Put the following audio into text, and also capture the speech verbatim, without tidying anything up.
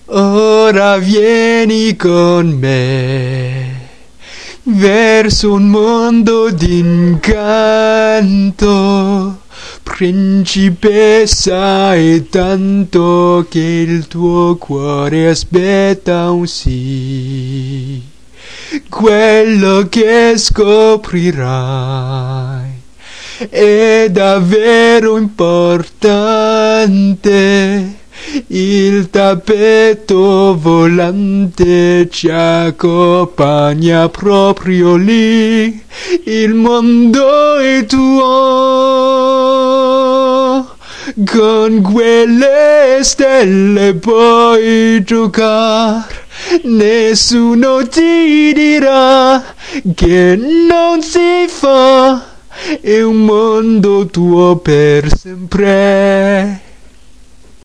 Ora vieni con me verso un mondo d'incanto, principessa, è tanto che il tuo cuore aspetta un sì. Quello che scoprirai è davvero importante. Il tappeto volante ci accompagna proprio lì. Il mondo è tuo. Con quelle stelle puoi giocare. Nessuno ti dirà che non si fa. È un mondo tuo per sempre.